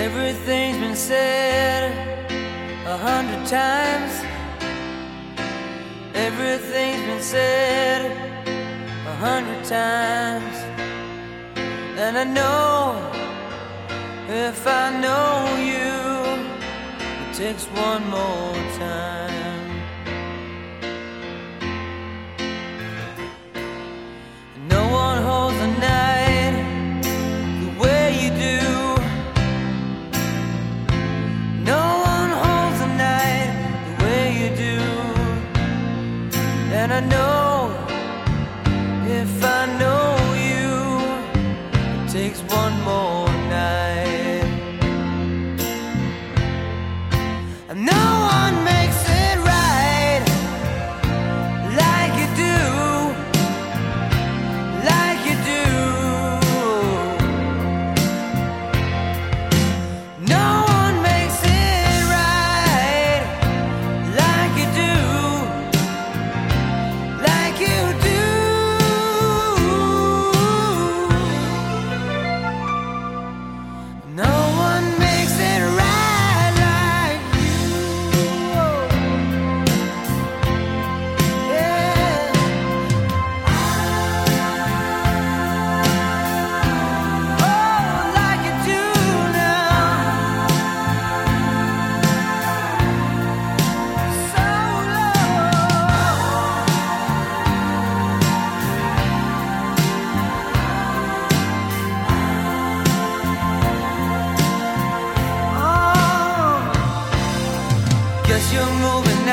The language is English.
Everything's been said 100 times. Everything's been said 100 times. And I know if I know you, it takes one more time. No one holds the night the way you do. No one holds the night the way you do. And I know if I know you, it takes one more night. And no one makes it right like you do, like you do. No one makes it right like you do, like you do. No one makes it right like you. Yeah. Oh, like you do now. So low. Oh, guess you're moving